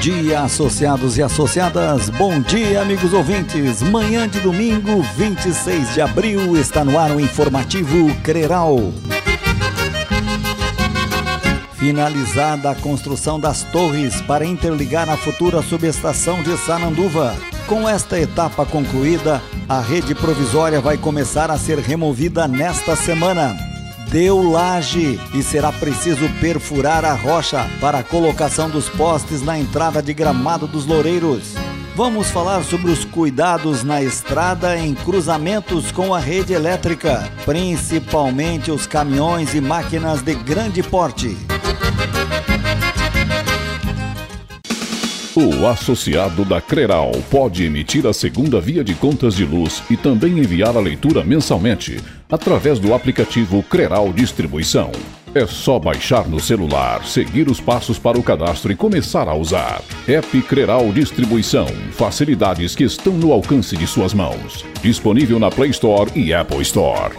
dia, associados e associadas. Bom dia, amigos ouvintes. Manhã de domingo, 26 de abril, está no ar o informativo CRERAL. Finalizada a construção das torres para interligar a futura subestação de Sananduva. Com esta etapa concluída, a rede provisória vai começar a ser removida nesta semana. Deu laje e será preciso perfurar a rocha para a colocação dos postes na entrada de Gramado dos Loureiros. Vamos falar sobre os cuidados na estrada em cruzamentos com a rede elétrica, principalmente os caminhões e máquinas de grande porte. O associado da CRERAL pode emitir a segunda via de contas de luz e também enviar a leitura mensalmente, através do aplicativo CRERAL Distribuição. É só baixar no celular, seguir os passos para o cadastro e começar a usar. App CRERAL Distribuição. Facilidades que estão no alcance de suas mãos. Disponível na Play Store e Apple Store.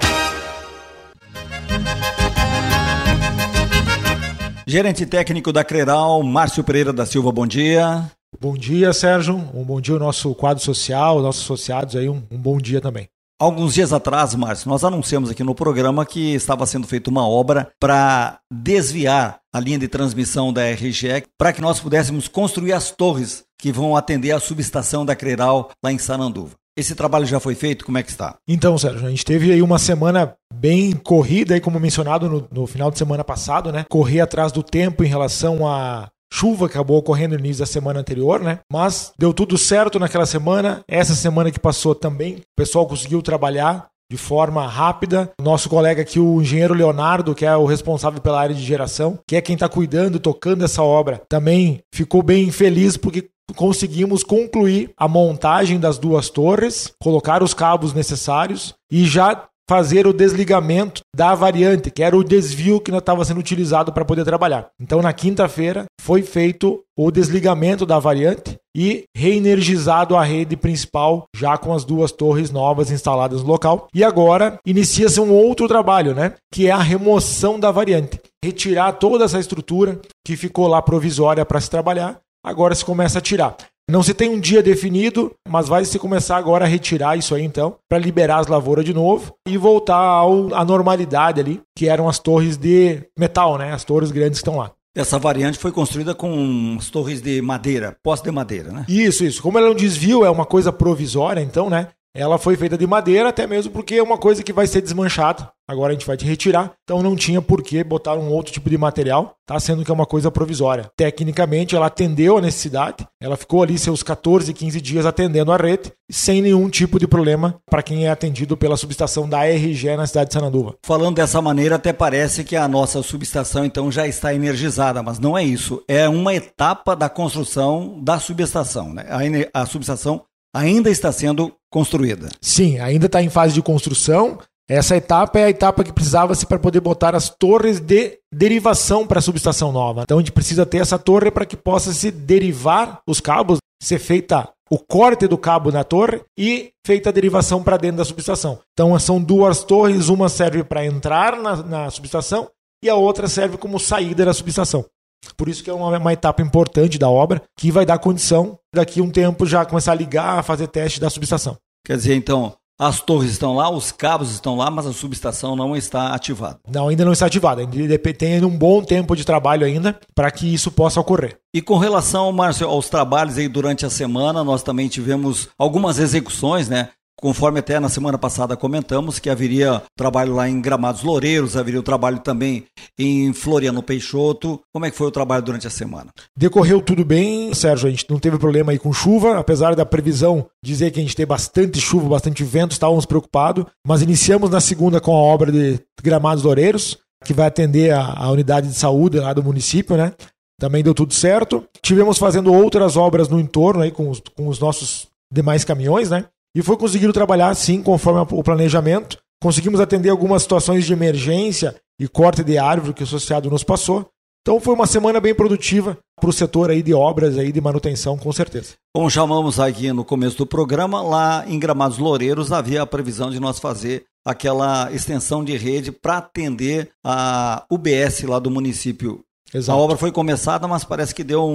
Gerente técnico da CRERAL, Márcio Pereira da Silva, bom dia. Bom dia, Sérgio. Um bom dia ao nosso quadro social, nossos associados aí, um bom dia também. Alguns dias atrás, Márcio, nós anunciamos aqui no programa que estava sendo feita uma obra para desviar a linha de transmissão da RGE para que nós pudéssemos construir as torres que vão atender a subestação da CRERAL lá em Sananduva. Esse trabalho já foi feito? Como é que está? Então, Sérgio, a gente teve aí uma semana bem corrida, aí, como mencionado no final de semana passado, né? Correr atrás do tempo em relação à chuva que acabou ocorrendo no início da semana anterior, né? Mas deu tudo certo naquela semana. Essa semana que passou também, o pessoal conseguiu trabalhar de forma rápida. Nosso colega aqui, o engenheiro Leonardo, que é o responsável pela área de geração, que é quem está cuidando, tocando essa obra, também ficou bem feliz porque conseguimos concluir a montagem das duas torres, colocar os cabos necessários e já fazer o desligamento da variante, que era o desvio que estava sendo utilizado para poder trabalhar. Então, na quinta-feira, foi feito o desligamento da variante e reenergizado a rede principal, já com as duas torres novas instaladas no local. E agora, inicia-se um outro trabalho, né? Que é a remoção da variante. Retirar toda essa estrutura que ficou lá provisória para se trabalhar. Agora se começa a tirar. Não se tem um dia definido, mas vai se começar agora a retirar isso aí então, para liberar as lavouras de novo e voltar à normalidade ali, que eram as torres de metal, né? As torres grandes que estão lá. Essa variante foi construída com as torres de madeira, poste de madeira, né? Isso. Como ela é um desvio, é uma coisa provisória, então, né? Ela foi feita de madeira, até mesmo porque é uma coisa que vai ser desmanchada. Agora a gente vai te retirar, então não tinha por que botar um outro tipo de material, tá? Sendo que é uma coisa provisória. Tecnicamente, ela atendeu a necessidade, ela ficou ali seus 14, 15 dias atendendo a rede, sem nenhum tipo de problema para quem é atendido pela subestação da RGE na cidade de Sananduva. Falando dessa maneira, até parece que a nossa subestação então já está energizada, mas não é isso. É uma etapa da construção da subestação, né? A subestação ainda está sendo construída. Sim, ainda está em fase de construção. Essa etapa é a etapa que precisava-se para poder botar as torres de derivação para a subestação nova. Então a gente precisa ter essa torre para que possa se derivar os cabos, ser feita o corte do cabo na torre e feita a derivação para dentro da subestação. Então são duas torres, uma serve para entrar na subestação e a outra serve como saída da subestação. Por isso que é uma etapa importante da obra, que vai dar condição, daqui a um tempo, já começar a ligar, a fazer teste da subestação. Quer dizer, então, as torres estão lá, os cabos estão lá, mas a subestação não está ativada. Não, ainda não está ativada. Tem um bom tempo de trabalho ainda para que isso possa ocorrer. E com relação, Márcio, aos trabalhos aí durante a semana, nós também tivemos algumas execuções, né? Conforme até na semana passada comentamos que haveria trabalho lá em Gramados Loureiros, haveria o trabalho também em Floriano Peixoto. Como é que foi o trabalho durante a semana? Decorreu tudo bem, Sérgio, a gente não teve problema aí com chuva, apesar da previsão dizer que a gente tem bastante chuva, bastante vento, estávamos preocupados, mas iniciamos na segunda com a obra de Gramados Loureiros, que vai atender a unidade de saúde lá do município, né? Também deu tudo certo. Tivemos fazendo outras obras no entorno aí com os nossos demais caminhões, né? E foi conseguido trabalhar, sim, conforme o planejamento. Conseguimos atender algumas situações de emergência e corte de árvore que o associado nos passou. Então foi uma semana bem produtiva para o setor aí de obras, aí de manutenção, com certeza. Como chamamos aqui no começo do programa, lá em Gramados Loureiros havia a previsão de nós fazer aquela extensão de rede para atender a UBS lá do município. Exato. A obra foi começada, mas parece que deu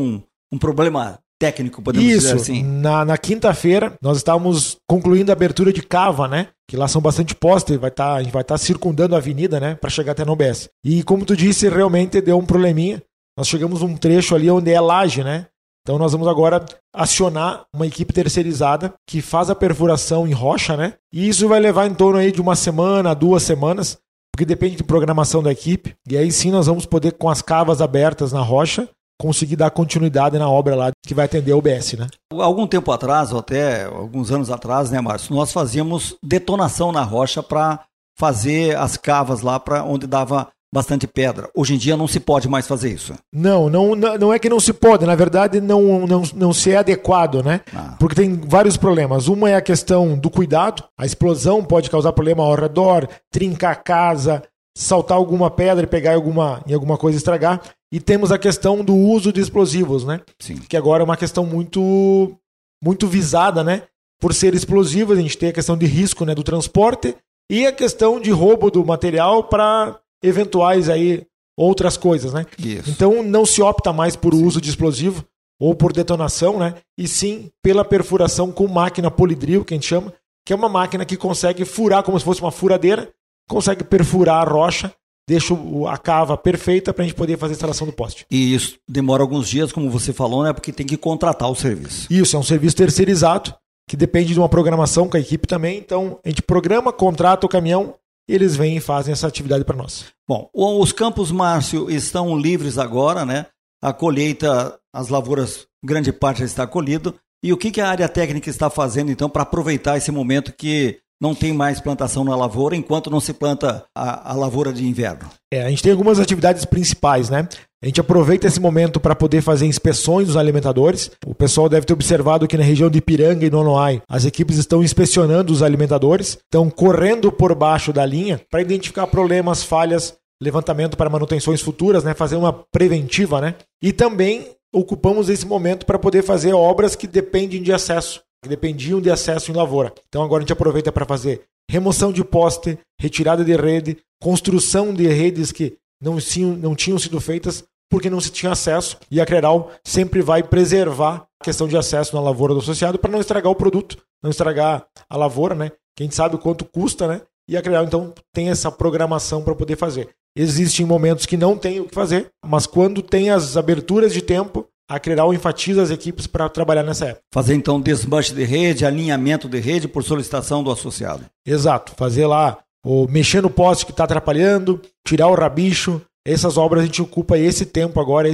um problema técnico, podemos dizer assim. Na quinta-feira, nós estávamos concluindo a abertura de cava, né? Que lá são bastante postes, a gente vai estar circundando a avenida, né? Para chegar até no UBS. E como tu disse, realmente deu um probleminha. Nós chegamos num trecho ali onde é laje, né? Então nós vamos agora acionar uma equipe terceirizada que faz a perfuração em rocha, né? E isso vai levar em torno aí de 1 semana, 2 semanas, porque depende de programação da equipe. E aí sim nós vamos poder, com as cavas abertas na rocha, conseguir dar continuidade na obra lá que vai atender a UBS, né? Algum tempo atrás, ou até alguns anos atrás, né, Márcio, nós fazíamos detonação na rocha para fazer as cavas lá para onde dava bastante pedra. Hoje em dia não se pode mais fazer isso. Não é que não se pode, na verdade não se é adequado, né? Porque tem vários problemas. Uma é a questão do cuidado, a explosão pode causar problema ao redor, trincar a casa, saltar alguma pedra e pegar em alguma coisa e estragar. E temos a questão do uso de explosivos, né? Sim. Que agora é uma questão muito, muito visada, né? Por ser explosivos, a gente tem a questão de risco, né, do transporte e a questão de roubo do material para eventuais aí outras coisas, né? Isso. Então não se opta mais por uso de explosivo ou por detonação, né? E sim pela perfuração com máquina polidril, que a gente chama, que é uma máquina que consegue furar como se fosse uma furadeira, consegue perfurar a rocha, deixa a cava perfeita para a gente poder fazer a instalação do poste. E isso demora alguns dias, como você falou, né? Porque tem que contratar o serviço. Isso, é um serviço terceirizado, que depende de uma programação com a equipe também. Então, a gente programa, contrata o caminhão e eles vêm e fazem essa atividade para nós. Bom, os campos, Márcio, estão livres agora, né? A colheita, as lavouras, grande parte já está colhido. E o que a área técnica está fazendo, então, para aproveitar esse momento que não tem mais plantação na lavoura, enquanto não se planta a lavoura de inverno? A gente tem algumas atividades principais, né? A gente aproveita esse momento para poder fazer inspeções dos alimentadores. O pessoal deve ter observado que na região de Ipiranga e Nonoai, as equipes estão inspecionando os alimentadores, estão correndo por baixo da linha para identificar problemas, falhas, levantamento para manutenções futuras, né? Fazer uma preventiva, né? E também ocupamos esse momento para poder fazer obras que dependem de acesso, que dependiam de acesso em lavoura. Então agora a gente aproveita para fazer remoção de poste, retirada de rede, construção de redes que não tinham sido feitas porque não se tinha acesso, e a Creral sempre vai preservar a questão de acesso na lavoura do associado para não estragar o produto, não estragar a lavoura, né? Que a gente sabe o quanto custa, né? E a Creral então tem essa programação para poder fazer. Existem momentos que não tem o que fazer, mas quando tem as aberturas de tempo, a Creral enfatiza as equipes para trabalhar nessa época. Fazer então desmanche de rede, alinhamento de rede por solicitação do associado. Exato, fazer lá, mexer no poste que está atrapalhando, tirar o rabicho. Essas obras a gente ocupa esse tempo agora,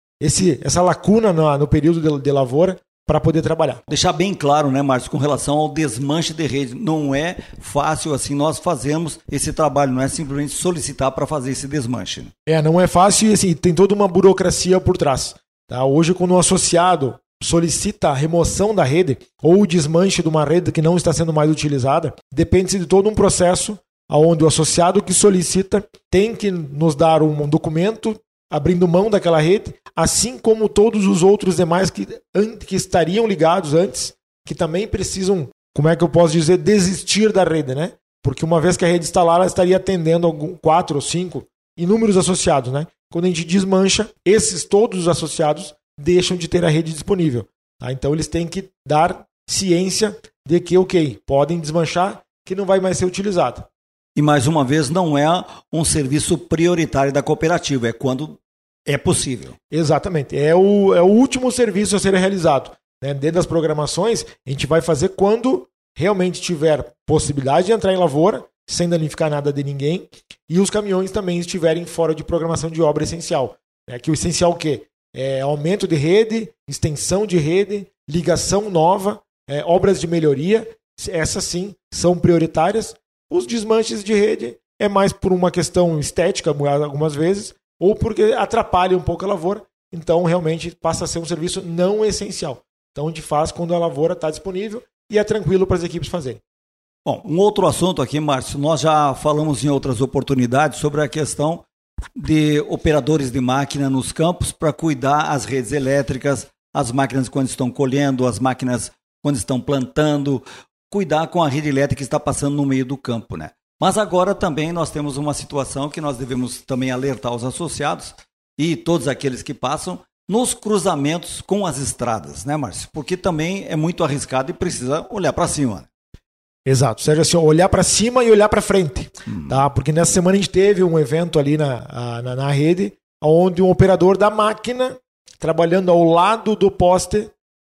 essa lacuna no período de lavoura para poder trabalhar. Deixar bem claro, né, Márcio, com relação ao desmanche de rede. Não é fácil assim, nós fazemos esse trabalho, não é simplesmente solicitar para fazer esse desmanche. Não é fácil e assim, tem toda uma burocracia por trás. Tá? Hoje, quando o associado solicita a remoção da rede ou o desmanche de uma rede que não está sendo mais utilizada, depende de todo um processo onde o associado que solicita tem que nos dar um documento abrindo mão daquela rede, assim como todos os outros demais que estariam ligados antes, que também precisam, como é que eu posso dizer, desistir da rede, né? Porque uma vez que a rede está lá, ela estaria atendendo 4 ou 5 inúmeros associados, né? Quando a gente desmancha, todos os associados deixam de ter a rede disponível. Tá? Então eles têm que dar ciência de que, podem desmanchar, que não vai mais ser utilizado. E mais uma vez, não é um serviço prioritário da cooperativa, é quando é possível. Exatamente, é o último serviço a ser realizado. Né? Dentro das programações, a gente vai fazer quando realmente tiver possibilidade de entrar em lavoura, sem danificar nada de ninguém, e os caminhões também estiverem fora de programação de obra essencial. Né? Que o essencial o quê? É aumento de rede, extensão de rede, ligação nova, obras de melhoria, essas sim são prioritárias. Os desmanches de rede é mais por uma questão estética, algumas vezes, ou porque atrapalha um pouco a lavoura, então realmente passa a ser um serviço não essencial. Então a gente faz quando a lavoura está disponível e é tranquilo para as equipes fazerem. Bom, um outro assunto aqui, Márcio, nós já falamos em outras oportunidades sobre a questão de operadores de máquina nos campos para cuidar as redes elétricas, as máquinas quando estão colhendo, as máquinas quando estão plantando, cuidar com a rede elétrica que está passando no meio do campo, né? Mas agora também nós temos uma situação que nós devemos também alertar os associados e todos aqueles que passam, nos cruzamentos com as estradas, né, Márcio? Porque também é muito arriscado e precisa olhar para cima. Exato, Sérgio, assim, olhar para cima e olhar para frente, tá? Porque nessa semana a gente teve um evento ali na rede, onde um operador da máquina, trabalhando ao lado do poste,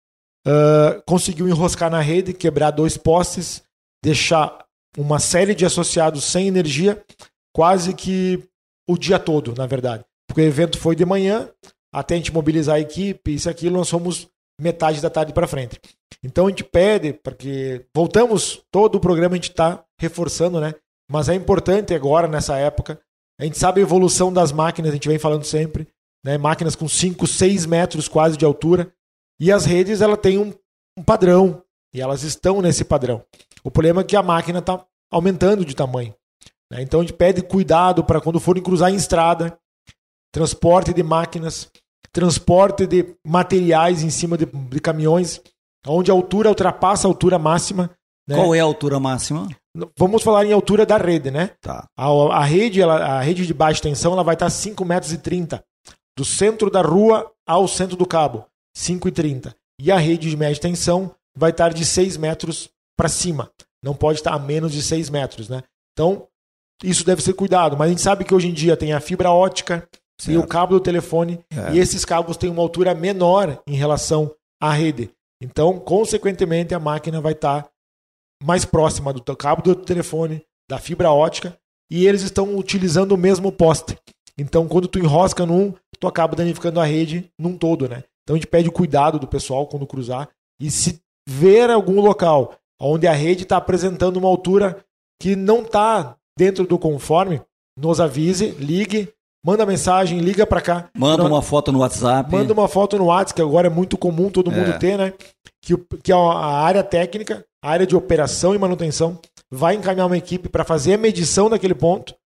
conseguiu enroscar na rede, quebrar 2 postes, deixar uma série de associados sem energia, quase que o dia todo, na verdade. Porque o evento foi de manhã, até a gente mobilizar a equipe, isso e aquilo, nós fomos metade da tarde para frente. Então a gente pede, porque voltamos, todo o programa a gente está reforçando, né? Mas é importante agora, nessa época, a gente sabe a evolução das máquinas, a gente vem falando sempre, né? Máquinas com 5, 6 metros quase de altura, e as redes ela tem um padrão, e elas estão nesse padrão. O problema é que a máquina está aumentando de tamanho, né? Então a gente pede cuidado para quando forem cruzar em estrada, transporte de máquinas, transporte de materiais em cima de caminhões, onde a altura ultrapassa a altura máxima. Né? Qual é a altura máxima? Vamos falar em altura da rede, né? Tá. A rede de baixa tensão ela vai estar 5,30 metros. Do centro da rua ao centro do cabo, 5,30. E a rede de média tensão vai estar de 6 metros para cima. Não pode estar a menos de 6 metros, né? Então, isso deve ser cuidado. Mas a gente sabe que hoje em dia tem a fibra ótica, tem o cabo do telefone, e esses cabos têm uma altura menor em relação à rede. Então, consequentemente, a máquina vai estar mais próxima do cabo do telefone, da fibra ótica, e eles estão utilizando o mesmo poste. Então, quando tu enrosca num, tu acaba danificando a rede num todo, né? Então, a gente pede cuidado do pessoal quando cruzar, e se ver algum local onde a rede está apresentando uma altura que não está dentro do conforme, nos avise, ligue, manda mensagem, liga para cá. Manda uma foto no WhatsApp. Manda uma foto no WhatsApp, que agora é muito comum todo mundo ter, né? Que a área técnica, a área de operação e manutenção, vai encaminhar uma equipe para fazer a medição daquele ponto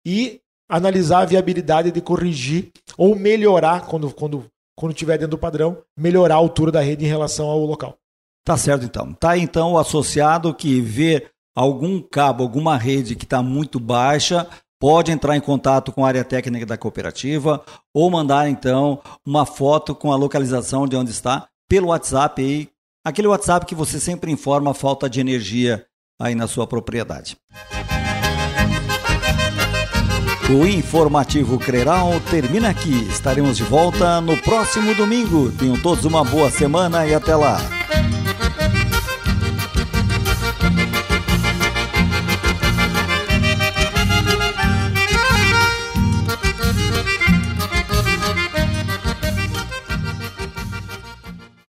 e analisar a viabilidade de corrigir ou melhorar, quando estiver dentro do padrão, melhorar a altura da rede em relação ao local. Tá certo, então. Tá, então, o associado que vê algum cabo, alguma rede que está muito baixa, pode entrar em contato com a área técnica da cooperativa ou mandar, então, uma foto com a localização de onde está pelo WhatsApp aí, aquele WhatsApp que você sempre informa a falta de energia aí na sua propriedade. O Informativo Creral termina aqui. Estaremos de volta no próximo domingo. Tenham todos uma boa semana e até lá.